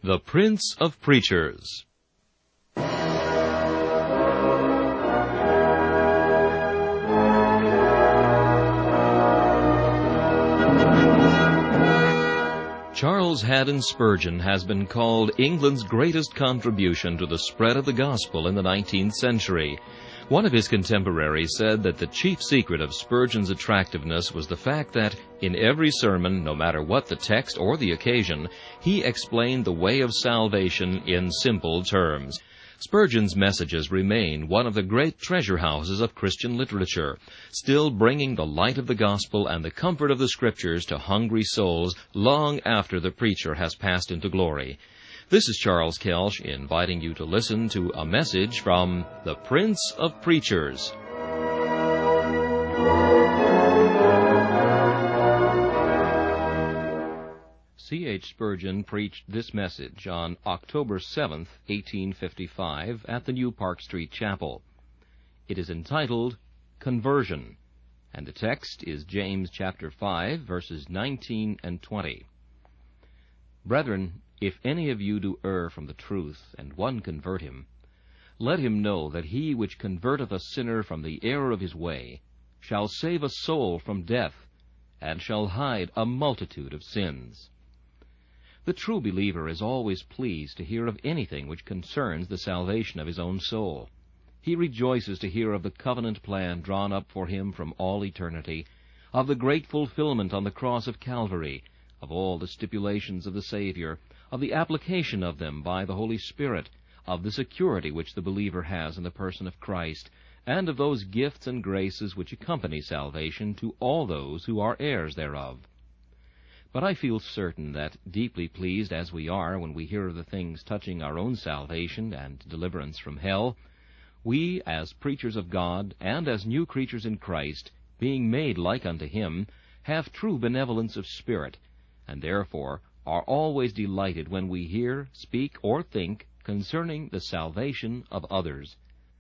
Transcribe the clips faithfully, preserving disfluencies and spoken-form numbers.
The Prince of Preachers. Charles Haddon Spurgeon has been called England's greatest contribution to the spread of the gospel in the nineteenth century. One of his contemporaries said that the chief secret of Spurgeon's attractiveness was the fact that, in every sermon, no matter what the text or the occasion, he explained the way of salvation in simple terms. Spurgeon's messages remain one of the great treasure houses of Christian literature, still bringing the light of the gospel and the comfort of the Scriptures to hungry souls long after the preacher has passed into glory. This is Charles Kelsch inviting you to listen to a message from the Prince of Preachers. C H Spurgeon preached this message on October seventh, eighteen fifty-five, at the New Park Street Chapel. It is entitled Conversion, and the text is James chapter five, verses nineteen and twenty. Brethren, if any of you do err from the truth, and one convert him, let him know that he which converteth a sinner from the error of his way shall save a soul from death, and shall hide a multitude of sins. The true believer is always pleased to hear of anything which concerns the salvation of his own soul. He rejoices to hear of the covenant plan drawn up for him from all eternity, of the great fulfillment on the cross of Calvary, of all the stipulations of the Savior, of the application of them by the Holy Spirit, of the security which the believer has in the person of Christ, and of those gifts and graces which accompany salvation to all those who are heirs thereof. But I feel certain that, deeply pleased as we are when we hear of the things touching our own salvation and deliverance from hell, we, as preachers of God, and as new creatures in Christ, being made like unto Him, have true benevolence of spirit, and therefore are always delighted when we hear, speak, or think concerning the salvation of others.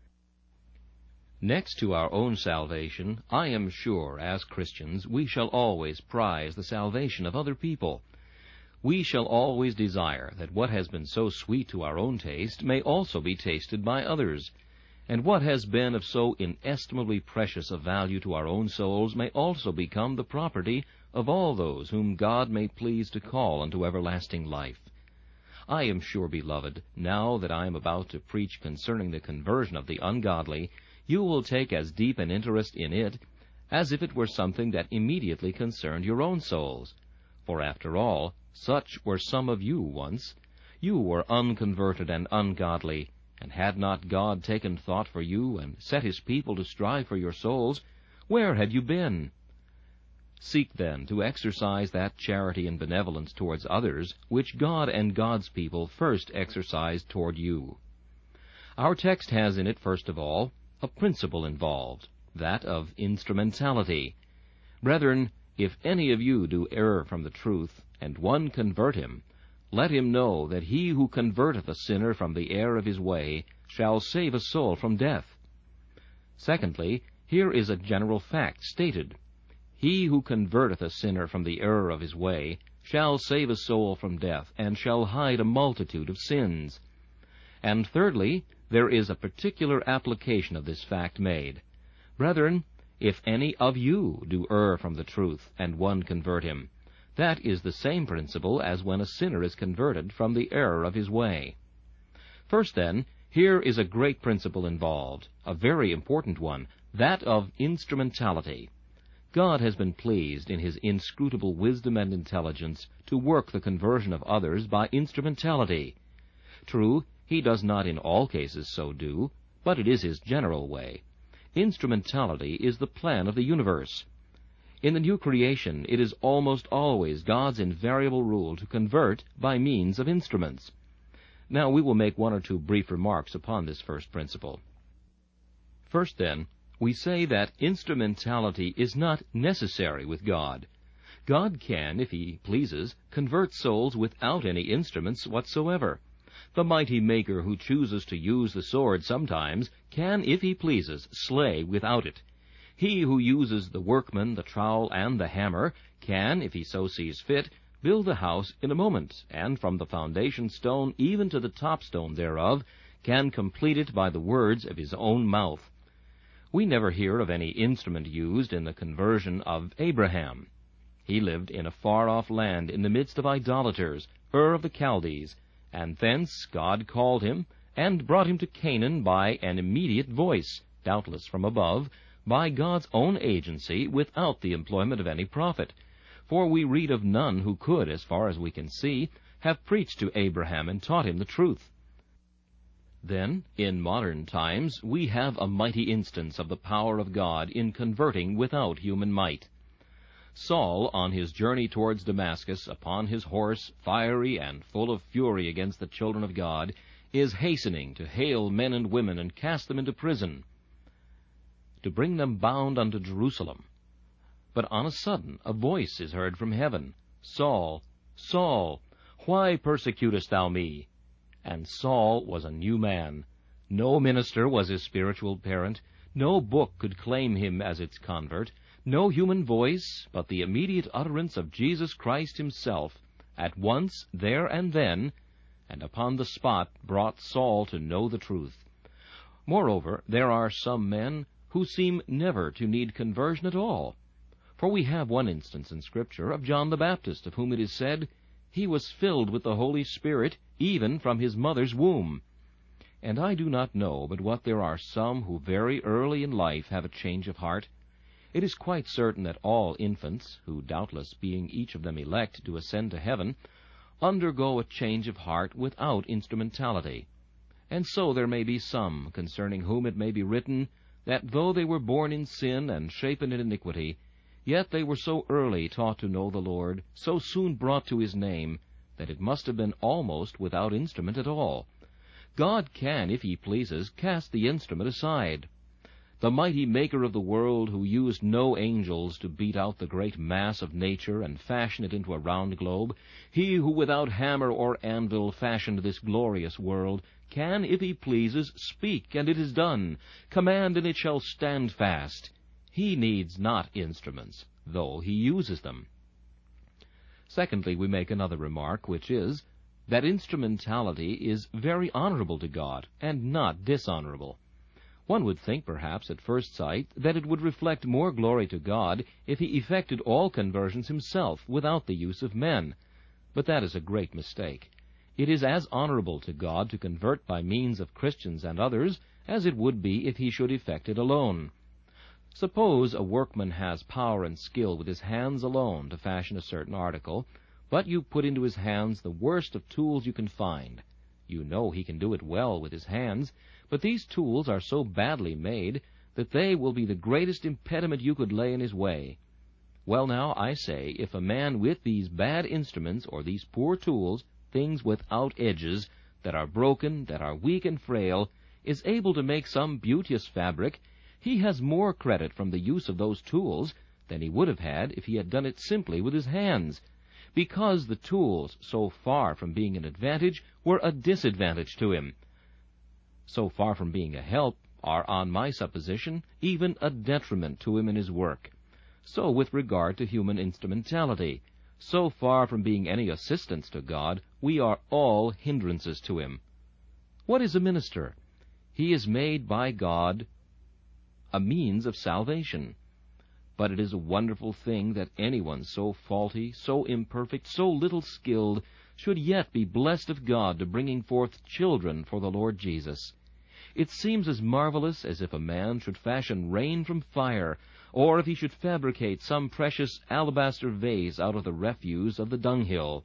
Next to our own salvation, I am sure, as Christians, we shall always prize the salvation of other people. We shall always desire that what has been so sweet to our own taste may also be tasted by others, and what has been of so inestimably precious a value to our own souls may also become the property of all those whom God may please to call unto everlasting life. I am sure, beloved, now that I am about to preach concerning the conversion of the ungodly, you will take as deep an interest in it as if it were something that immediately concerned your own souls. For after all, such were some of you once. You were unconverted and ungodly, and had not God taken thought for you and set His people to strive for your souls, where had you been? Seek then to exercise that charity and benevolence towards others which God and God's people first exercised toward you. Our text has in it, first of all, a principle involved, that of instrumentality. Brethren, if any of you do err from the truth, and one convert him, let him know that he who converteth a sinner from the error of his way shall save a soul from death. Secondly, here is a general fact stated. He who converteth a sinner from the error of his way shall save a soul from death, and shall hide a multitude of sins. And thirdly, there is a particular application of this fact made. Brethren, if any of you do err from the truth, and one convert him, that is the same principle as when a sinner is converted from the error of his way. First, then, here is a great principle involved, a very important one, that of instrumentality. God has been pleased in His inscrutable wisdom and intelligence to work the conversion of others by instrumentality. True, He does not in all cases so do, but it is His general way. Instrumentality is the plan of the universe. In the new creation, it is almost always God's invariable rule to convert by means of instruments. Now we will make one or two brief remarks upon this first principle. First, then, we say that instrumentality is not necessary with God. God can, if He pleases, convert souls without any instruments whatsoever. The mighty Maker who chooses to use the sword sometimes can, if He pleases, slay without it. He who uses the workman, the trowel, and the hammer can, if He so sees fit, build a house in a moment, and from the foundation stone even to the top stone thereof, can complete it by the words of his own mouth. We never hear of any instrument used in the conversion of Abraham. He lived in a far-off land in the midst of idolaters, Ur of the Chaldees, and thence God called him, and brought him to Canaan by an immediate voice, doubtless from above, by God's own agency, without the employment of any prophet. For we read of none who could, as far as we can see, have preached to Abraham and taught him the truth. Then, in modern times, we have a mighty instance of the power of God in converting without human might. Saul, on his journey towards Damascus, upon his horse, fiery and full of fury against the children of God, is hastening to hale men and women and cast them into prison, to bring them bound unto Jerusalem. But on a sudden a voice is heard from heaven, Saul, Saul, why persecutest thou me? And Saul was a new man. No minister was his spiritual parent. No book could claim him as its convert. No human voice, but the immediate utterance of Jesus Christ himself, at once, there and then, and upon the spot brought Saul to know the truth. Moreover, there are some men who seem never to need conversion at all. For we have one instance in Scripture of John the Baptist, of whom it is said, "He was filled with the Holy Spirit, even from his mother's womb." And I do not know but what there are some who very early in life have a change of heart. It is quite certain that all infants, who doubtless, being each of them elect to ascend to heaven, undergo a change of heart without instrumentality. And so there may be some, concerning whom it may be written, that though they were born in sin and shapen in iniquity, yet they were so early taught to know the Lord, so soon brought to his name, that it must have been almost without instrument at all. God can, if he pleases, cast the instrument aside. The mighty Maker of the world, who used no angels to beat out the great mass of nature and fashion it into a round globe, he who without hammer or anvil fashioned this glorious world, can, if he pleases, speak, and it is done, command, and it shall stand fast. He needs not instruments, though he uses them. Secondly, we make another remark, which is, that instrumentality is very honorable to God, and not dishonorable. One would think, perhaps, at first sight, that it would reflect more glory to God if he effected all conversions himself, without the use of men. But that is a great mistake. It is as honorable to God to convert by means of Christians and others, as it would be if he should effect it alone. Suppose a workman has power and skill with his hands alone to fashion a certain article, but you put into his hands the worst of tools you can find. You know he can do it well with his hands, but these tools are so badly made that they will be the greatest impediment you could lay in his way. Well now, I say, if a man with these bad instruments, or these poor tools, things without edges, that are broken, that are weak and frail, is able to make some beauteous fabric, he has more credit from the use of those tools than he would have had if he had done it simply with his hands, because the tools, so far from being an advantage, were a disadvantage to him. So far from being a help, are, on my supposition, even a detriment to him in his work. So with regard to human instrumentality, so far from being any assistance to God, we are all hindrances to him. What is a minister? He is made by God a means of salvation. But it is a wonderful thing that anyone so faulty, so imperfect, so little skilled, should yet be blessed of God to bringing forth children for the Lord Jesus. It seems as marvelous as if a man should fashion rain from fire, or if he should fabricate some precious alabaster vase out of the refuse of the dunghill.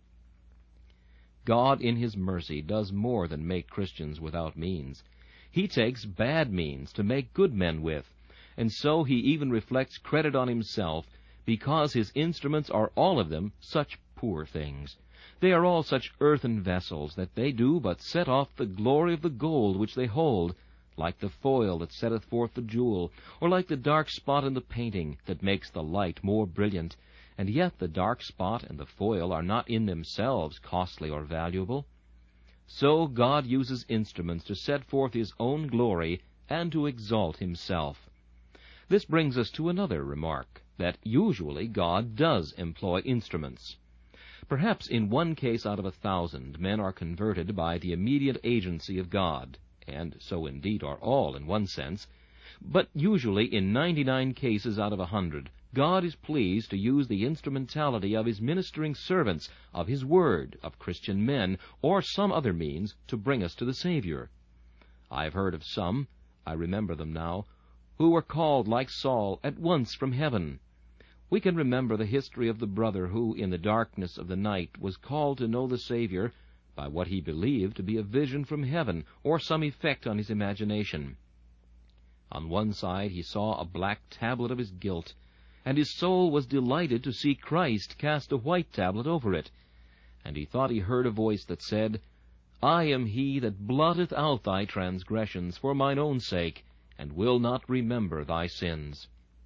God in his mercy does more than make Christians without means. He takes bad means to make good men with, and so he even reflects credit on himself, because his instruments are all of them such poor things. They are all such earthen vessels that they do but set off the glory of the gold which they hold, like the foil that setteth forth the jewel, or like the dark spot in the painting that makes the light more brilliant, and yet the dark spot and the foil are not in themselves costly or valuable. So God uses instruments to set forth his own glory and to exalt himself. This brings us to another remark, that usually God does employ instruments. Perhaps in one case out of a thousand men are converted by the immediate agency of God, and so indeed are all in one sense, but usually in ninety-nine cases out of a hundred, God is pleased to use the instrumentality of His ministering servants, of His Word, of Christian men, or some other means to bring us to the Savior. I have heard of some, I remember them now, who were called, like Saul, at once from heaven. We can remember the history of the brother who, in the darkness of the night, was called to know the Savior by what he believed to be a vision from heaven, or some effect on his imagination. On one side he saw a black tablet of his guilt, and his soul was delighted to see Christ cast a white tablet over it. And he thought he heard a voice that said, I am he that blotteth out thy transgressions for mine own sake, and will not remember thy sins.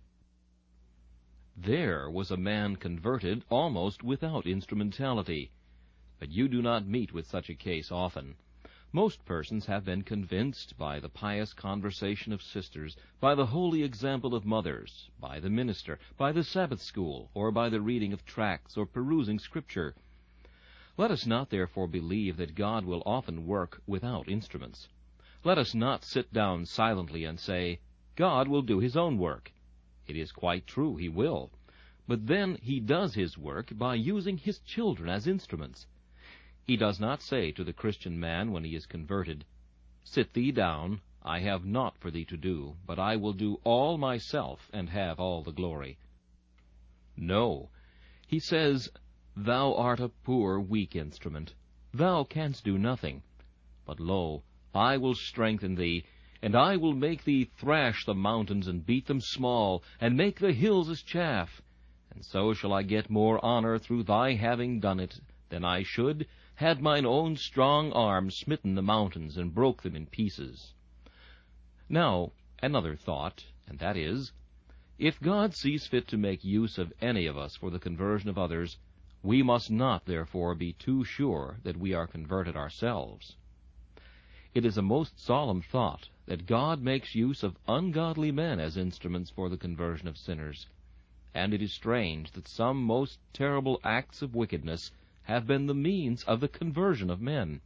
There was a man converted almost without instrumentality. But you do not meet with such a case often. Most persons have been convinced by the pious conversation of sisters, by the holy example of mothers, by the minister, by the Sabbath school, or by the reading of tracts or perusing Scripture. Let us not therefore believe that God will often work without instruments. Let us not sit down silently and say, God will do His own work. It is quite true, He will. But then He does His work by using His children as instruments. He does not say to the Christian man when he is converted, Sit thee down, I have naught for thee to do, but I will do all myself, and have all the glory. No, He says, Thou art a poor, weak instrument. Thou canst do nothing. But lo, I will strengthen thee, and I will make thee thrash the mountains, and beat them small, and make the hills as chaff. And so shall I get more honor through thy having done it, than I should, had mine own strong arm smitten the mountains, and broke them in pieces. Now, another thought, and that is, if God sees fit to make use of any of us for the conversion of others, we must not, therefore, be too sure that we are converted ourselves. It is a most solemn thought that God makes use of ungodly men as instruments for the conversion of sinners, and it is strange that some most terrible acts of wickedness have been the means of the conversion of men.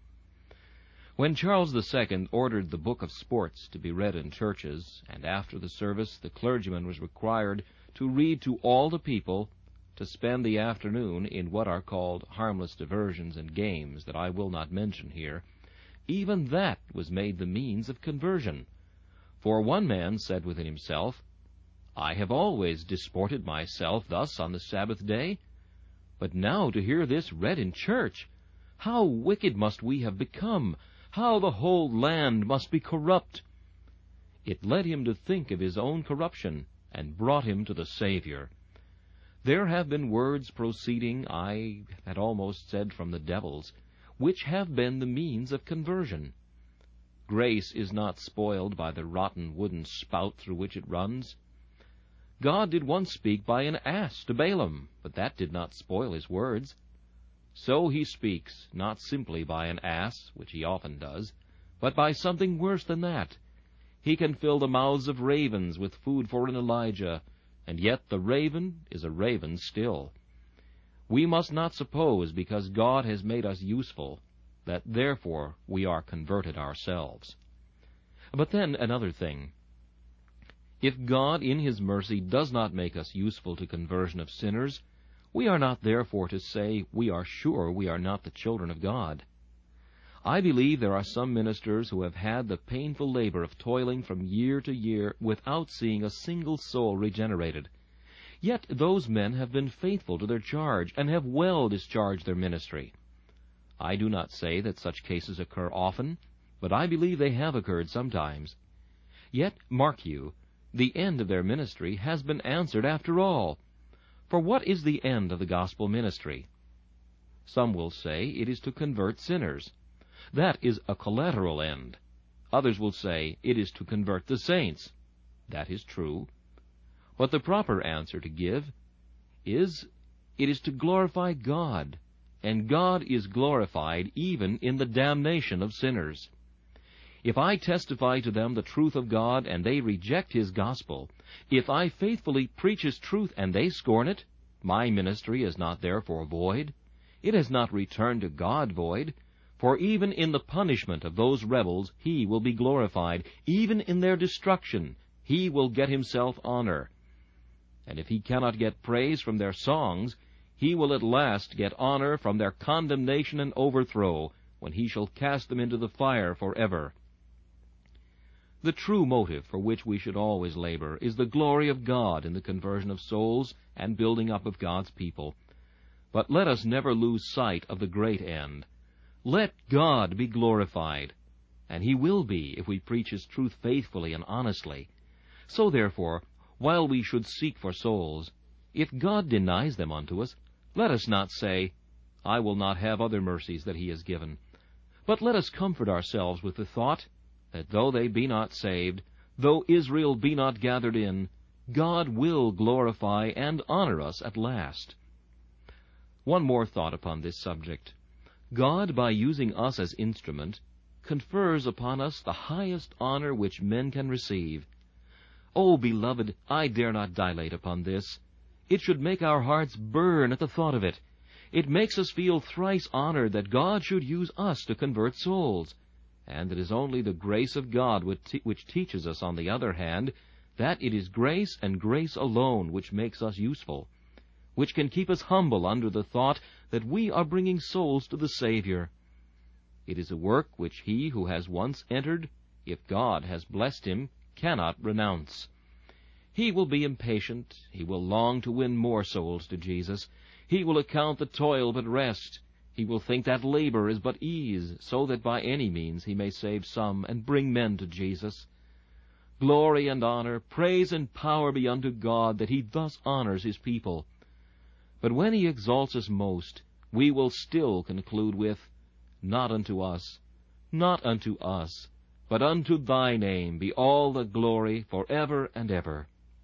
When Charles the Second ordered the Book of Sports to be read in churches, and after the service the clergyman was required to read to all the people, to spend the afternoon in what are called harmless diversions and games that I will not mention here, even that was made the means of conversion. For one man said within himself, I have always disported myself thus on the Sabbath day, but now to hear this read in church, how wicked must we have become! How the whole land must be corrupt! It led him to think of his own corruption, and brought him to the Savior. There have been words proceeding, I had almost said from the devils, which have been the means of conversion. Grace is not spoiled by the rotten wooden spout through which it runs. God did once speak by an ass to Balaam, but that did not spoil his words. So He speaks, not simply by an ass, which He often does, but by something worse than that. He can fill the mouths of ravens with food for an Elijah, and yet the raven is a raven still. We must not suppose, because God has made us useful, that therefore we are converted ourselves. But then another thing. If God in His mercy does not make us useful to conversion of sinners, we are not therefore to say we are sure we are not the children of God. I believe there are some ministers who have had the painful labor of toiling from year to year without seeing a single soul regenerated. Yet those men have been faithful to their charge, and have well discharged their ministry. I do not say that such cases occur often, but I believe they have occurred sometimes. Yet, mark you, the end of their ministry has been answered after all. For what is the end of the gospel ministry? Some will say it is to convert sinners. That is a collateral end. Others will say it is to convert the saints. That is true. But the proper answer to give is, it is to glorify God, and God is glorified even in the damnation of sinners. If I testify to them the truth of God, and they reject His gospel, if I faithfully preach His truth, and they scorn it, my ministry is not therefore void. It has not returned to God void, for even in the punishment of those rebels he will be glorified. Even in their destruction he will get himself honor. And if he cannot get praise from their songs, he will at last get honor from their condemnation and overthrow, when he shall cast them into the fire forever. The true motive for which we should always labor is the glory of God in the conversion of souls and building up of God's people. But let us never lose sight of the great end. Let God be glorified, and he will be if we preach his truth faithfully and honestly. So therefore, while we should seek for souls, if God denies them unto us, let us not say, I will not have other mercies that he has given. But let us comfort ourselves with the thought that though they be not saved, though Israel be not gathered in, God will glorify and honor us at last. One more thought upon this subject. God, by using us as instrument, confers upon us the highest honor which men can receive. Oh, beloved, I dare not dilate upon this. It should make our hearts burn at the thought of it. It makes us feel thrice honored that God should use us to convert souls. And it is only the grace of God which teaches us, on the other hand, that it is grace and grace alone which makes us useful, which can keep us humble under the thought that we are bringing souls to the Savior. It is a work which he who has once entered, if God has blessed him, cannot renounce. He will be impatient. He will long to win more souls to Jesus. He will account the toil but rest. He will think that labor is but ease, so that by any means he may save some and bring men to Jesus. Glory and honor, praise and power be unto God, that he thus honors his people. But when he exalts us most, we will still conclude with, Not unto us, not unto us, but unto thy name be all the glory forever and ever.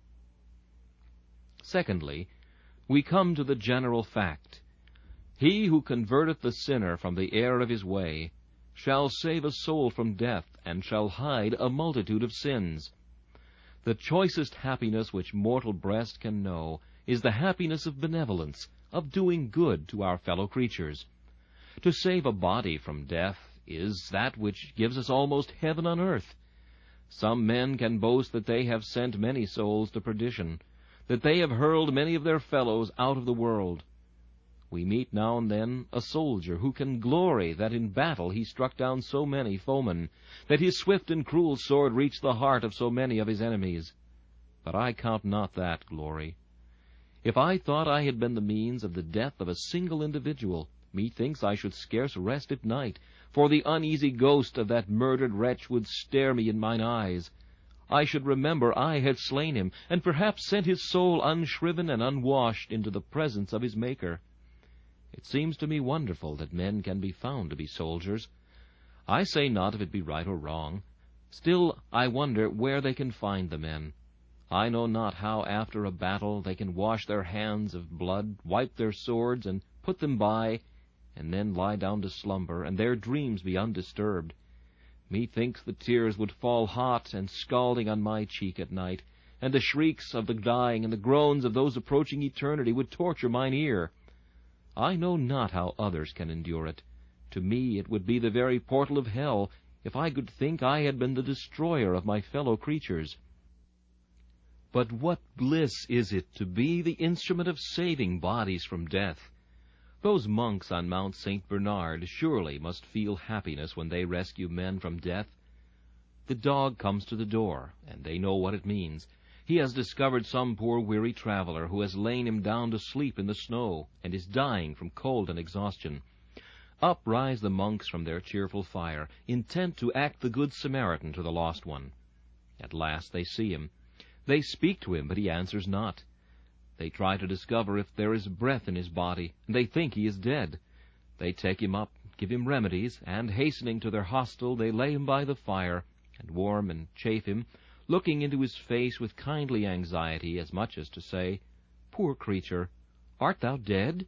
Secondly, we come to the general fact. He who converteth the sinner from the error of his way shall save a soul from death, and shall hide a multitude of sins. The choicest happiness which mortal breast can know is the happiness of benevolence, of doing good to our fellow creatures. To save a body from death is that which gives us almost heaven on earth. Some men can boast that they have sent many souls to perdition, that they have hurled many of their fellows out of the world. We meet now and then a soldier who can glory that in battle he struck down so many foemen, that his swift and cruel sword reached the heart of so many of his enemies. But I count not that glory. If I thought I had been the means of the death of a single individual, methinks I should scarce rest at night, for the uneasy ghost of that murdered wretch would stare me in mine eyes. I should remember I had slain him, and perhaps sent his soul unshriven and unwashed into the presence of his Maker. It seems to me wonderful that men can be found to be soldiers. I say not if it be right or wrong. Still, I wonder where they can find the men. I know not how after a battle they can wash their hands of blood, wipe their swords, and put them by, and then lie down to slumber, and their dreams be undisturbed. Methinks the tears would fall hot and scalding on my cheek at night, and the shrieks of the dying and the groans of those approaching eternity would torture mine ear. I know not how others can endure it. To me it would be the very portal of hell, if I could think I had been the destroyer of my fellow creatures. But what bliss is it to be the instrument of saving bodies from death! Those monks on Mount Saint Bernard surely must feel happiness when they rescue men from death. The dog comes to the door, and they know what it means. He has discovered some poor weary traveler who has lain him down to sleep in the snow, and is dying from cold and exhaustion. Up rise the monks from their cheerful fire, intent to act the good Samaritan to the lost one. At last they see him. They speak to him, but he answers not. They try to discover if there is breath in his body, and they think he is dead. They take him up, give him remedies, and hastening to their hostel, they lay him by the fire, and warm and chafe him, looking into his face with kindly anxiety, as much as to say, Poor creature, art thou dead?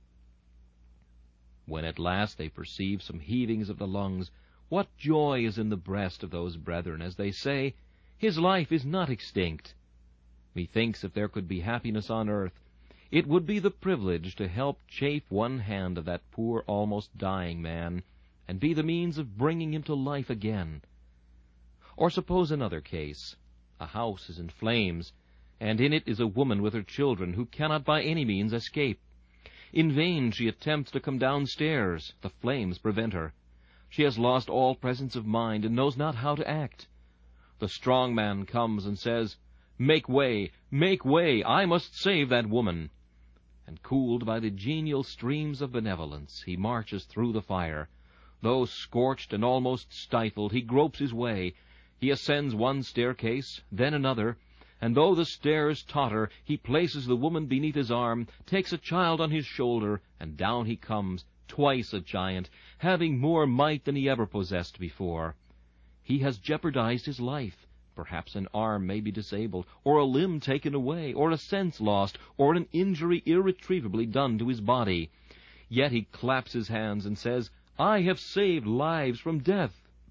When at last they perceive some heavings of the lungs, what joy is in the breast of those brethren, as they say, His life is not extinct. Methinks if there could be happiness on earth, It would be the privilege to help chafe one hand of that poor, almost dying man, and be the means of bringing him to life again. Or suppose another case. A house is in flames, and in it is a woman with her children who cannot by any means escape. In vain she attempts to come downstairs. The flames prevent her. She has lost all presence of mind and knows not how to act. The strong man comes and says, "Make way, make way, I must save that woman." And cooled by the genial streams of benevolence, he marches through the fire. Though scorched and almost stifled, he gropes his way. He ascends one staircase, then another, and though the stairs totter, he places the woman beneath his arm, takes a child on his shoulder, and down he comes, twice a giant, having more might than he ever possessed before. He has jeopardized his life. Perhaps an arm may be disabled, or a limb taken away, or a sense lost, or an injury irretrievably done to his body. Yet he claps his hands and says, "I have saved lives from death."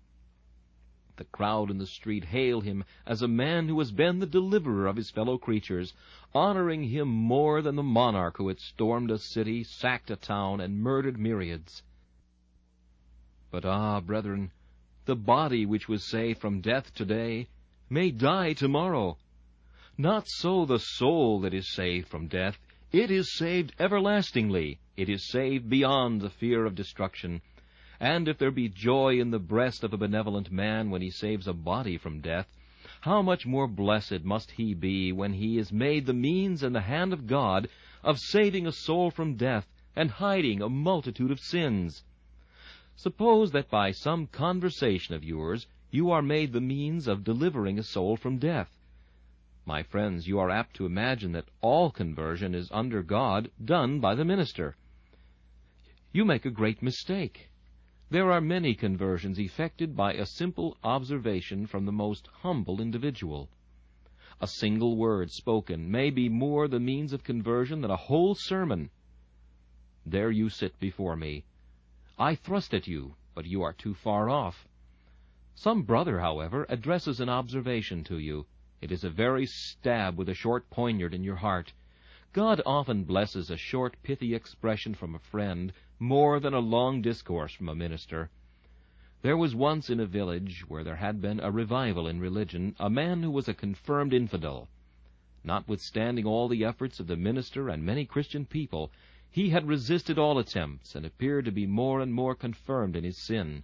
The crowd in the street hail him as a man who has been the deliverer of his fellow creatures, honoring him more than the monarch who had stormed a city, sacked a town, and murdered myriads. But ah, brethren, the body which was saved from death today may die tomorrow. Not so the soul that is saved from death. It is saved everlastingly. It is saved beyond the fear of destruction. And if there be joy in the breast of a benevolent man when he saves a body from death, how much more blessed must he be when he is made the means in the hand of God of saving a soul from death and hiding a multitude of sins. Suppose that by some conversation of yours you are made the means of delivering a soul from death. My friends, you are apt to imagine that all conversion is under God done by the minister. You make a great mistake. There are many conversions effected by a simple observation from the most humble individual. A single word spoken may be more the means of conversion than a whole sermon. There you sit before me. I thrust at you, but you are too far off. Some brother, however, addresses an observation to you. It is a very stab with a short poniard in your heart. God often blesses a short, pithy expression from a friend more than a long discourse from a minister. There was once in a village where there had been a revival in religion a man who was a confirmed infidel. Notwithstanding all the efforts of the minister and many Christian people, he had resisted all attempts and appeared to be more and more confirmed in his sin.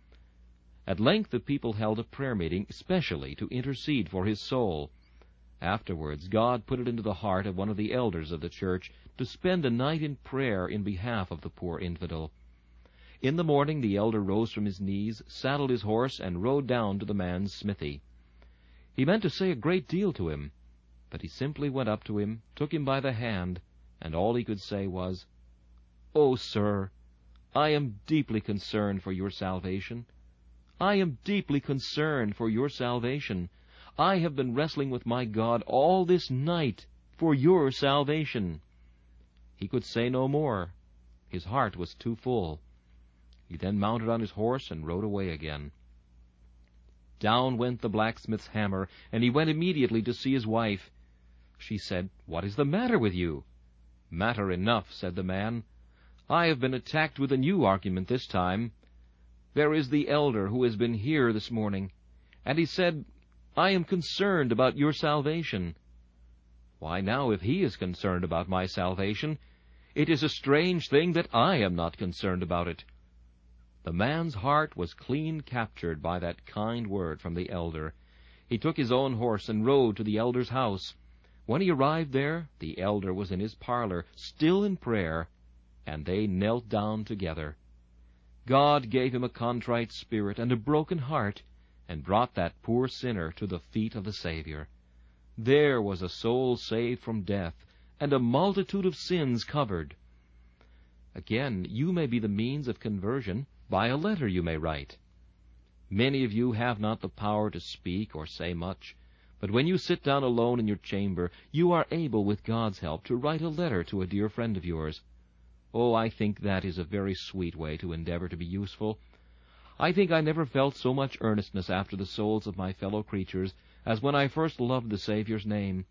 At length the people held a prayer meeting specially to intercede for his soul. Afterwards God put it into the heart of one of the elders of the church to spend a night in prayer in behalf of the poor infidel. In the morning the elder rose from his knees, saddled his horse, and rode down to the man's smithy. He meant to say a great deal to him, but he simply went up to him, took him by the hand, and all he could say was, "Oh, sir, I am deeply concerned for your salvation. I am deeply concerned for your salvation. I have been wrestling with my God all this night for your salvation." He could say no more. His heart was too full. He then mounted on his horse and rode away again. Down went the blacksmith's hammer, and he went immediately to see his wife. She said, "What is the matter with you?" "Matter enough," said the man. "I have been attacked with a new argument this time. There is the elder who has been here this morning, and he said, 'I am concerned about your salvation.' Why now, if he is concerned about my salvation, it is a strange thing that I am not concerned about it." The man's heart was clean captured by that kind word from the elder. He took his own horse and rode to the elder's house. When he arrived there, the elder was in his parlor, still in prayer, and they knelt down together. God gave him a contrite spirit and a broken heart, and brought that poor sinner to the feet of the Savior. There was a soul saved from death, and a multitude of sins covered. Again, you may be the means of conversion by a letter you may write. Many of you have not the power to speak or say much, but when you sit down alone in your chamber, you are able, with God's help, to write a letter to a dear friend of yours. Oh, I think that is a very sweet way to endeavor to be useful. I think I never felt so much earnestness after the souls of my fellow creatures as when I first loved the Saviour's name.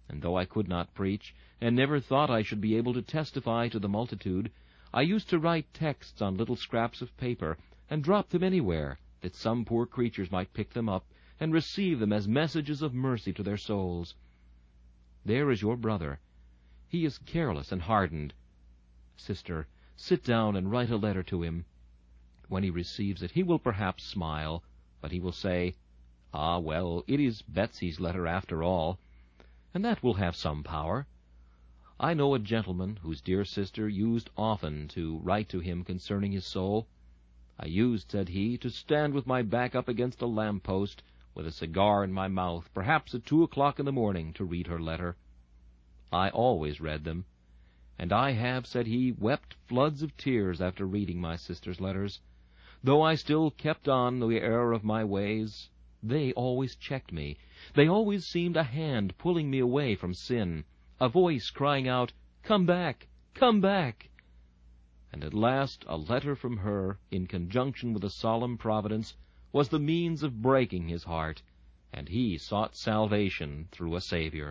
And though I could not preach, and never thought I should be able to testify to the multitude, I used to write texts on little scraps of paper, and drop them anywhere, that some poor creatures might pick them up, and receive them as messages of mercy to their souls. There is your brother. He is careless and hardened. Sister, sit down and write a letter to him. When he receives it, he will perhaps smile, but he will say, "Ah, well, it is Betsy's letter after all," and that will have some power. I know a gentleman whose dear sister used often to write to him concerning his soul. "I used," said he, "to stand with my back up against a lamp-post, with a cigar in my mouth, perhaps at two o'clock in the morning, to read her letter. I always read them, and I have," said he, "wept floods of tears after reading my sister's letters. Though I still kept on the error of my ways, they always checked me. They always seemed a hand pulling me away from sin, a voice crying out, 'Come back, come back!' And at last a letter from her, in conjunction with a solemn providence, was the means of breaking his heart, and he sought salvation through a Savior."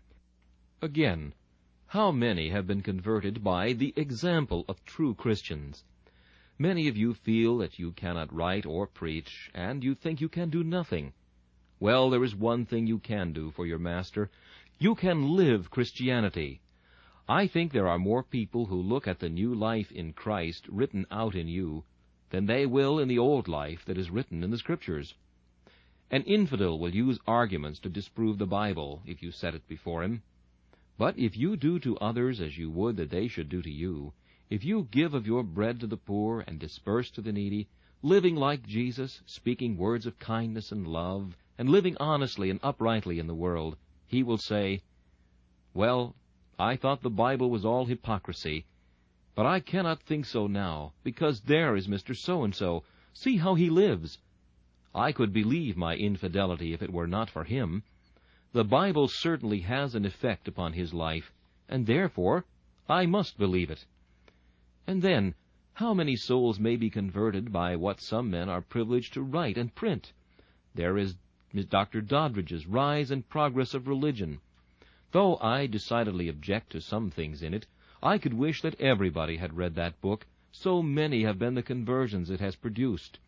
Again, how many have been converted by the example of true Christians? Many of you feel that you cannot write or preach, and you think you can do nothing. Well, there is one thing you can do for your Master. You can live Christianity. I think there are more people who look at the new life in Christ written out in you than they will in the old life that is written in the Scriptures. An infidel will use arguments to disprove the Bible if you set it before him. But if you do to others as you would that they should do to you, if you give of your bread to the poor and disperse to the needy, living like Jesus, speaking words of kindness and love, and living honestly and uprightly in the world, he will say, "Well, I thought the Bible was all hypocrisy, but I cannot think so now, because there is Mister So-and-so. See how he lives. I could believe my infidelity if it were not for him. The Bible certainly has an effect upon his life, and therefore I must believe it." And then, how many souls may be converted by what some men are privileged to write and print? There is Doctor Doddridge's Rise and Progress of Religion. Though I decidedly object to some things in it, I could wish that everybody had read that book, so many have been the conversions it has produced.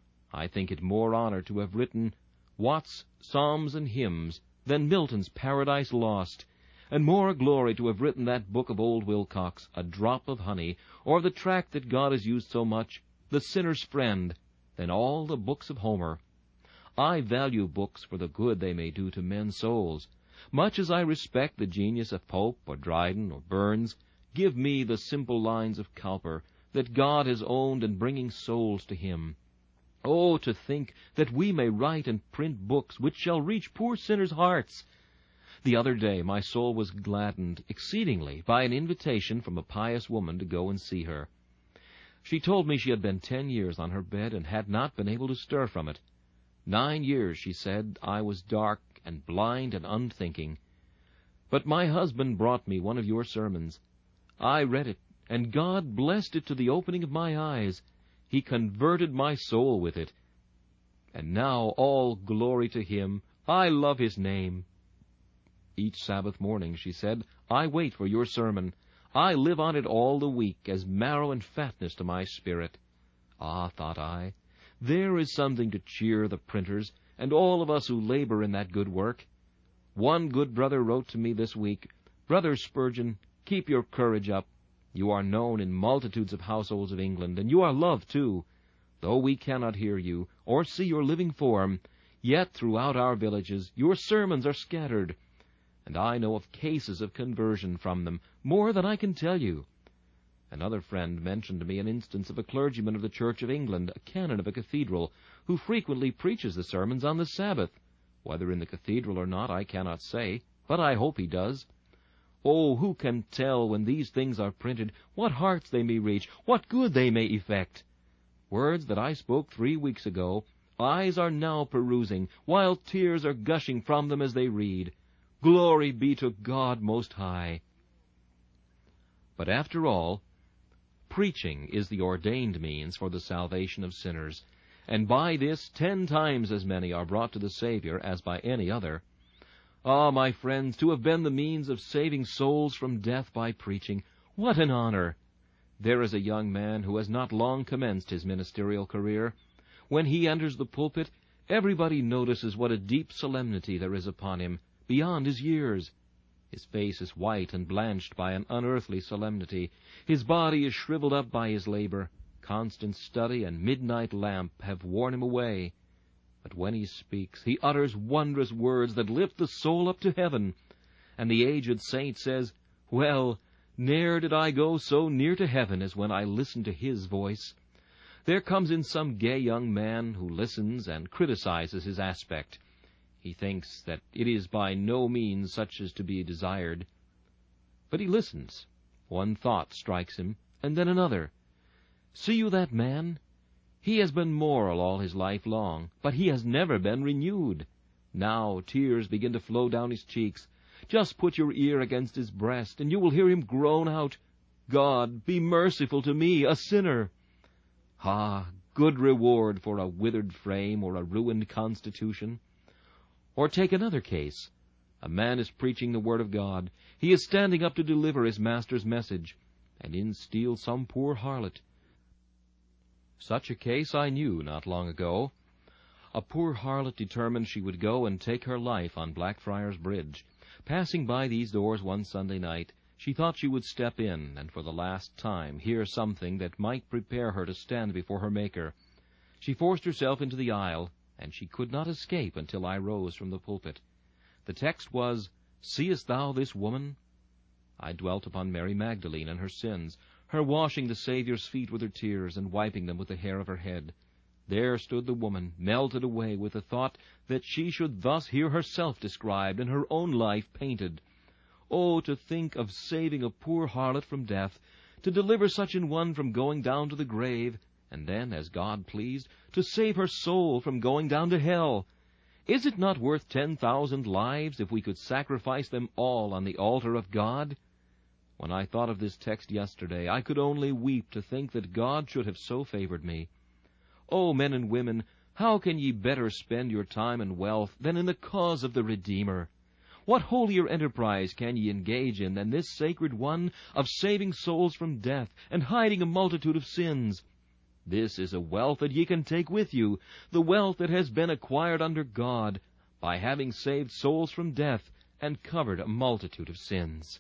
I think it more honor to have written Watts' Psalms and Hymns than Milton's Paradise Lost, and more glory to have written that book of old Wilcox, A Drop of Honey, or the tract that God has used so much, The Sinner's Friend, than all the books of Homer. I value books for the good they may do to men's souls. Much as I respect the genius of Pope or Dryden or Burns, give me the simple lines of Cowper that God has owned in bringing souls to him. Oh, to think that we may write and print books which shall reach poor sinners' hearts! The other day my soul was gladdened exceedingly by an invitation from a pious woman to go and see her. She told me she had been ten years on her bed and had not been able to stir from it. Nine years, she said, I was dark and blind and unthinking. But my husband brought me one of your sermons. I read it, and God blessed it to the opening of my eyes. He converted my soul with it. And now all glory to Him. I love His name. Each Sabbath morning, she said, I wait for your sermon. I live on it all the week as marrow and fatness to my spirit. Ah, thought I, there is something to cheer the printers and all of us who labor in that good work. One good brother wrote to me this week, Brother Spurgeon, keep your courage up. You are known in multitudes of households of England, and you are loved too. Though we cannot hear you or see your living form, yet throughout our villages your sermons are scattered, and I know of cases of conversion from them, more than I can tell you. Another friend mentioned to me an instance of a clergyman of the Church of England, a canon of a cathedral, who frequently preaches the sermons on the Sabbath. Whether in the cathedral or not, I cannot say, but I hope he does. Oh, who can tell when these things are printed, what hearts they may reach, what good they may effect? Words that I spoke three weeks ago, eyes are now perusing, while tears are gushing from them as they read. Glory be to God Most High. But after all, preaching is the ordained means for the salvation of sinners, and by this ten times as many are brought to the Savior as by any other. Ah, my friends, to have been the means of saving souls from death by preaching, what an honor! There is a young man who has not long commenced his ministerial career. When he enters the pulpit, everybody notices what a deep solemnity there is upon him, beyond his years. His face is white and blanched by an unearthly solemnity. His body is shriveled up by his labor. Constant study and midnight lamp have worn him away. But when he speaks, he utters wondrous words that lift the soul up to heaven. And the aged saint says, "Well, ne'er did I go so near to heaven as when I listened to his voice." There comes in some gay young man who listens and criticizes his aspect. He thinks that it is by no means such as to be desired. But he listens. One thought strikes him, and then another. See you that man? He has been moral all his life long, but he has never been renewed. Now tears begin to flow down his cheeks. Just put your ear against his breast, and you will hear him groan out, "God, be merciful to me, a sinner." Ah, good reward for a withered frame or a ruined constitution. Or take another case. A man is preaching the word of God. He is standing up to deliver his master's message, and in steals some poor harlot. Such a case I knew not long ago. A poor harlot determined she would go and take her life on Blackfriars Bridge. Passing by these doors one Sunday night, she thought she would step in and for the last time hear something that might prepare her to stand before her Maker. She forced herself into the aisle, and she could not escape until I rose from the pulpit. The text was, "Seest thou this woman?" I dwelt upon Mary Magdalene and her sins, her washing the Saviour's feet with her tears and wiping them with the hair of her head. There stood the woman, melted away with the thought that she should thus hear herself described and her own life painted. Oh, to think of saving a poor harlot from death, to deliver such an one from going down to the grave, and then, as God pleased, to save her soul from going down to hell. Is it not worth ten thousand lives if we could sacrifice them all on the altar of God? When I thought of this text yesterday, I could only weep to think that God should have so favored me. O men and women, how can ye better spend your time and wealth than in the cause of the Redeemer? What holier enterprise can ye engage in than this sacred one of saving souls from death and hiding a multitude of sins? This is a wealth that ye can take with you, the wealth that has been acquired under God, by having saved souls from death and covered a multitude of sins.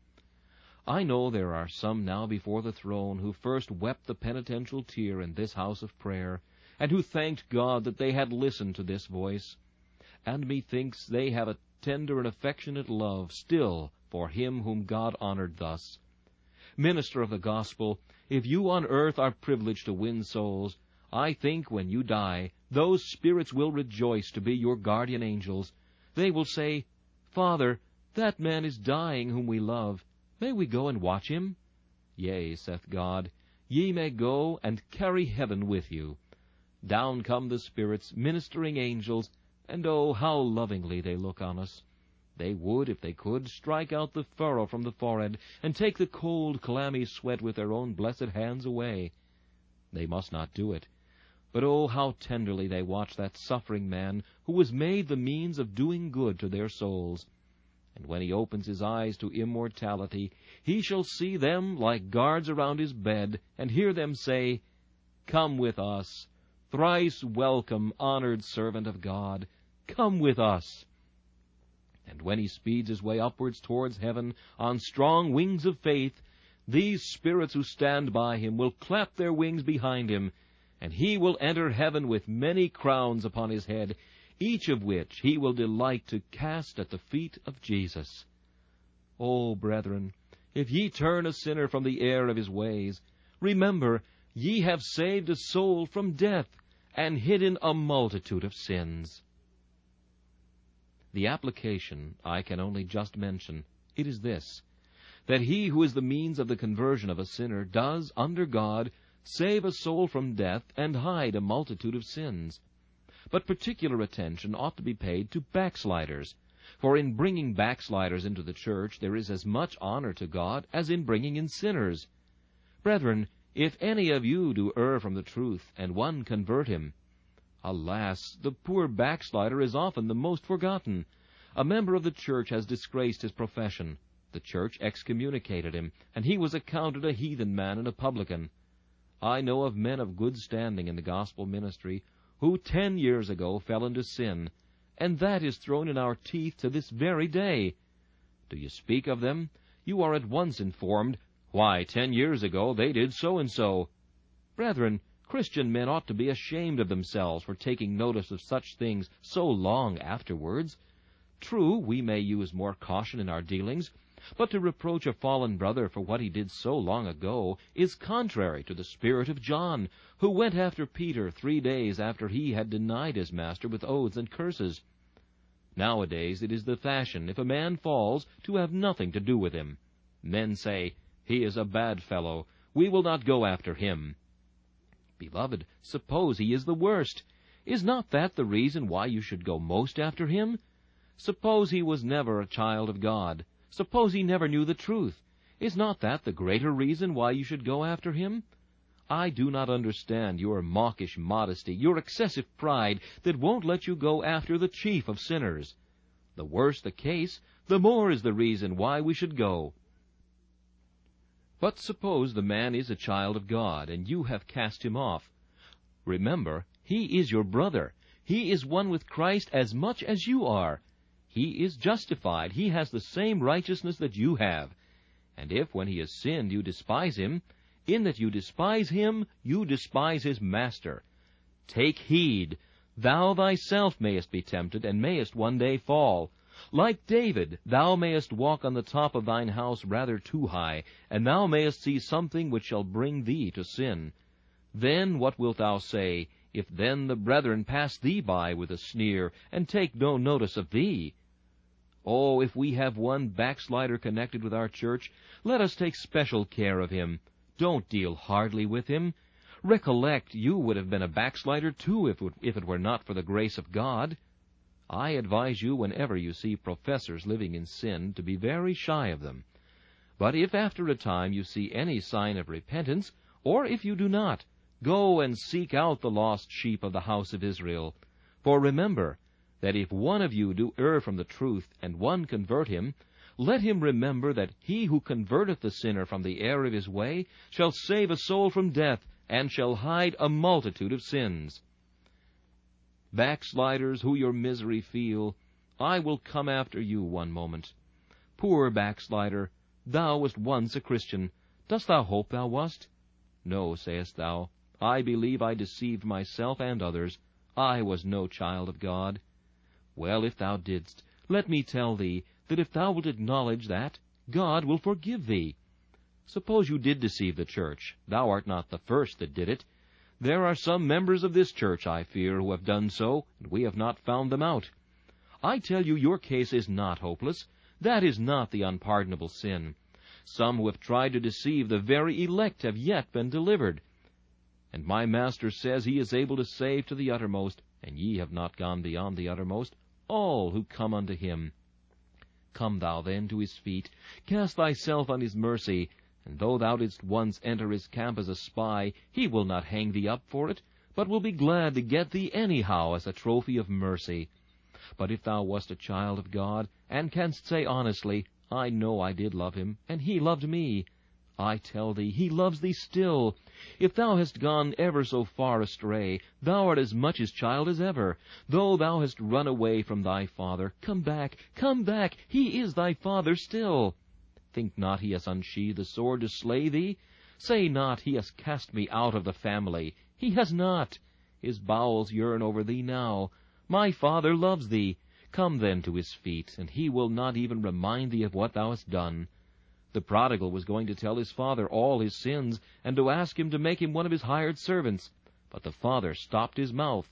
I know there are some now before the throne who first wept the penitential tear in this house of prayer, and who thanked God that they had listened to this voice. And methinks they have a tender and affectionate love still for him whom God honored thus. Minister of the gospel, if you on earth are privileged to win souls, I think when you die, those spirits will rejoice to be your guardian angels. They will say, "Father, that man is dying whom we love. May we go and watch him?" Yea, saith God, ye may go and carry heaven with you. Down come the spirits, ministering angels, and oh, how lovingly they look on us. They would, if they could, strike out the furrow from the forehead, and take the cold, clammy sweat with their own blessed hands away. They must not do it. But oh, how tenderly they watch that suffering man who was made the means of doing good to their souls. And when he opens his eyes to immortality, he shall see them like guards around his bed, and hear them say, "Come with us, thrice welcome, honored servant of God, come with us." And when he speeds his way upwards towards heaven on strong wings of faith, these spirits who stand by him will clap their wings behind him, and he will enter heaven with many crowns upon his head, each of which he will delight to cast at the feet of Jesus. O brethren, if ye turn a sinner from the error of his ways, remember ye have saved a soul from death, and hidden a multitude of sins. The application I can only just mention. It is this, that he who is the means of the conversion of a sinner does, under God, save a soul from death and hide a multitude of sins. But particular attention ought to be paid to backsliders, for in bringing backsliders into the church there is as much honor to God as in bringing in sinners. Brethren, if any of you do err from the truth, and one convert him, alas, the poor backslider is often the most forgotten. A member of the church has disgraced his profession. The church excommunicated him, and he was accounted a heathen man and a publican. I know of men of good standing in the gospel ministry who ten years ago fell into sin, and that is thrown in our teeth to this very day. Do you speak of them, you are at once informed, why, ten years ago they did so-and-so. Brethren, Christian men ought to be ashamed of themselves for taking notice of such things so long afterwards. True, we may use more caution in our dealings, but to reproach a fallen brother for what he did so long ago is contrary to the spirit of John, who went after Peter three days after he had denied his master with oaths and curses. Nowadays it is the fashion, if a man falls, to have nothing to do with him. Men say, "He is a bad fellow. We will not go after him." Beloved, suppose he is the worst. Is not that the reason why you should go most after him? Suppose he was never a child of God. Suppose he never knew the truth. Is not that the greater reason why you should go after him? I do not understand your mawkish modesty, your excessive pride, that won't let you go after the chief of sinners. The worse the case, the more is the reason why we should go. But suppose the man is a child of God, and you have cast him off. Remember, he is your brother. He is one with Christ as much as you are. He is justified. He has the same righteousness that you have. And if, when he has sinned, you despise him, in that you despise him, you despise his master. Take heed. Thou thyself mayest be tempted, and mayest one day fall. Like David, thou mayest walk on the top of thine house rather too high, and thou mayest see something which shall bring thee to sin. Then what wilt thou say, if then the brethren pass thee by with a sneer, and take no notice of thee? Oh, if we have one backslider connected with our church, let us take special care of him. Don't deal hardly with him. Recollect, you would have been a backslider too if it, if it were not for the grace of God. I advise you, whenever you see professors living in sin, to be very shy of them. But if after a time you see any sign of repentance, or if you do not, go and seek out the lost sheep of the house of Israel. For remember, that if one of you do err from the truth, and one convert him, let him remember that he who converteth the sinner from the error of his way shall save a soul from death, and shall hide a multitude of sins. Backsliders, who your misery feel, I will come after you one moment. Poor backslider, thou wast once a Christian. Dost thou hope thou wast? No, sayest thou. I believe I deceived myself and others. I was no child of God. Well, if thou didst, let me tell thee that if thou wilt acknowledge that, God will forgive thee. Suppose you did deceive the church. Thou art not the first that did it. There are some members of this church, I fear, who have done so, and we have not found them out. I tell you, your case is not hopeless. That is not the unpardonable sin. Some who have tried to deceive the very elect have yet been delivered. And my Master says he is able to save to the uttermost, and ye have not gone beyond the uttermost, all who come unto him. Come thou then to his feet, cast thyself on his mercy, and though thou didst once enter his camp as a spy, he will not hang thee up for it, but will be glad to get thee anyhow as a trophy of mercy. But if thou wast a child of God, and canst say honestly, I know I did love him, and he loved me, I tell thee, he loves thee still. If thou hast gone ever so far astray, thou art as much his child as ever. Though thou hast run away from thy father, come back, come back, he is thy father still. Think not he has unsheathed the sword to slay thee. Say not, he has cast me out of the family. He has not. His bowels yearn over thee now. My Father loves thee. Come then to his feet, and he will not even remind thee of what thou hast done. The prodigal was going to tell his father all his sins, and to ask him to make him one of his hired servants. But the father stopped his mouth.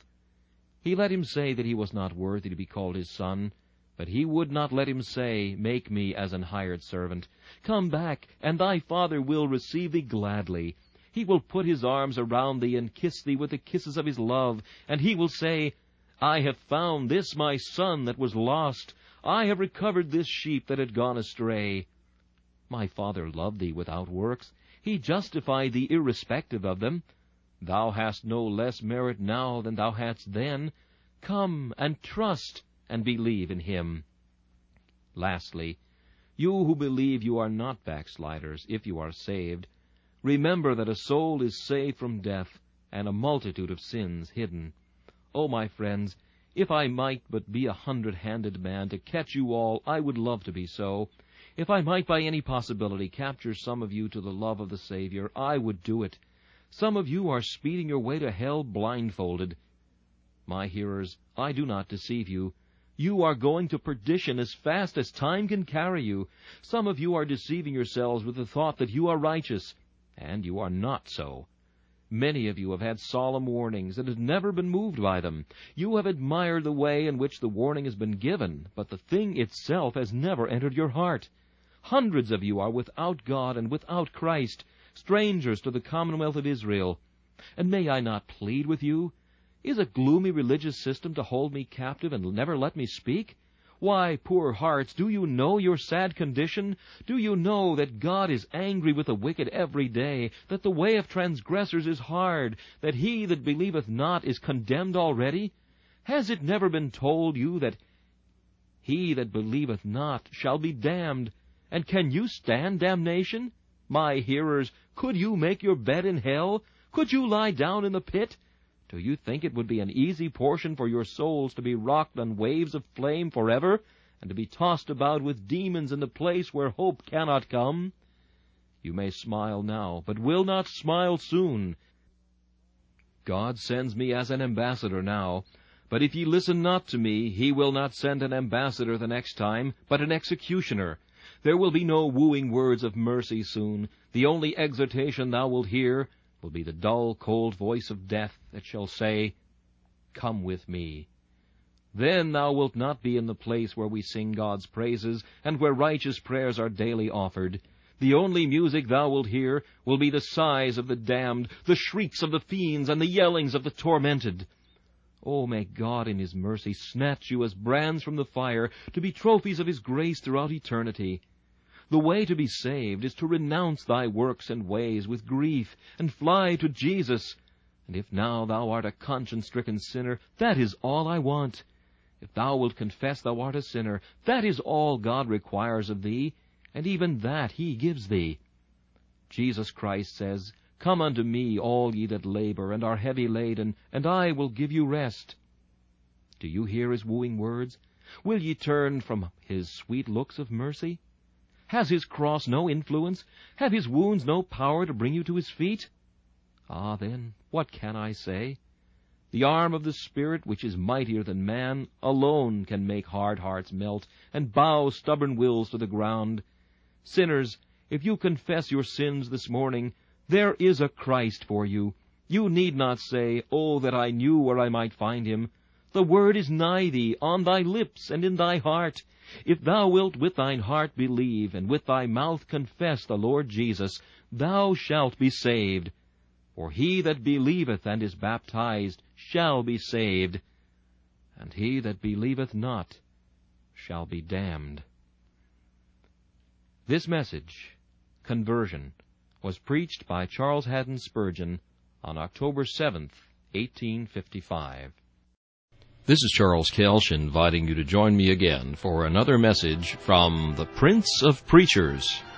He let him say that he was not worthy to be called his son, but he would not let him say, Make me as an hired servant. Come back, and thy father will receive thee gladly. He will put his arms around thee and kiss thee with the kisses of his love, and he will say, I have found this my son that was lost. I have recovered this sheep that had gone astray. My Father loved thee without works. He justified thee irrespective of them. Thou hast no less merit now than thou hadst then. Come and trust and believe in him. Lastly, you who believe you are not backsliders, if you are saved, remember that a soul is saved from death, and a multitude of sins hidden. Oh, my friends, if I might but be a hundred-handed man to catch you all, I would love to be so. If I might by any possibility capture some of you to the love of the Savior, I would do it. Some of you are speeding your way to hell blindfolded. My hearers, I do not deceive you. You are going to perdition as fast as time can carry you. Some of you are deceiving yourselves with the thought that you are righteous, and you are not so. Many of you have had solemn warnings and have never been moved by them. You have admired the way in which the warning has been given, but the thing itself has never entered your heart. Hundreds of you are without God and without Christ, strangers to the commonwealth of Israel. And may I not plead with you? Is a gloomy religious system to hold me captive and never let me speak? Why, poor hearts, do you know your sad condition? Do you know that God is angry with the wicked every day, that the way of transgressors is hard, that he that believeth not is condemned already? Has it never been told you that he that believeth not shall be damned? And can you stand damnation? My hearers, could you make your bed in hell? Could you lie down in the pit? Do you think it would be an easy portion for your souls to be rocked on waves of flame forever, and to be tossed about with demons in the place where hope cannot come? You may smile now, but will not smile soon. God sends me as an ambassador now, but if ye listen not to me, he will not send an ambassador the next time, but an executioner. There will be no wooing words of mercy soon. The only exhortation thou wilt hear will be the dull, cold voice of death that shall say, Come with me. Then thou wilt not be in the place where we sing God's praises, and where righteous prayers are daily offered. The only music thou wilt hear will be the sighs of the damned, the shrieks of the fiends, and the yellings of the tormented. Oh, may God in his mercy snatch you as brands from the fire, to be trophies of his grace throughout eternity. The way to be saved is to renounce thy works and ways with grief, and fly to Jesus. And if now thou art a conscience-stricken sinner, that is all I want. If thou wilt confess thou art a sinner, that is all God requires of thee, and even that he gives thee. Jesus Christ says, Come unto me, all ye that labor and are heavy laden, and I will give you rest. Do you hear his wooing words? Will ye turn from his sweet looks of mercy? Has his cross no influence? Have his wounds no power to bring you to his feet? Ah, then, what can I say? The arm of the Spirit, which is mightier than man, alone can make hard hearts melt and bow stubborn wills to the ground. Sinners, if you confess your sins this morning, there is a Christ for you. You need not say, Oh, that I knew where I might find him. The word is nigh thee, on thy lips and in thy heart. If thou wilt with thine heart believe, and with thy mouth confess the Lord Jesus, thou shalt be saved. For he that believeth and is baptized shall be saved, and he that believeth not shall be damned. This message, Conversion, was preached by Charles Haddon Spurgeon on October seventh, eighteen fifty-five. This is Charles Kelsch inviting you to join me again for another message from the Prince of Preachers.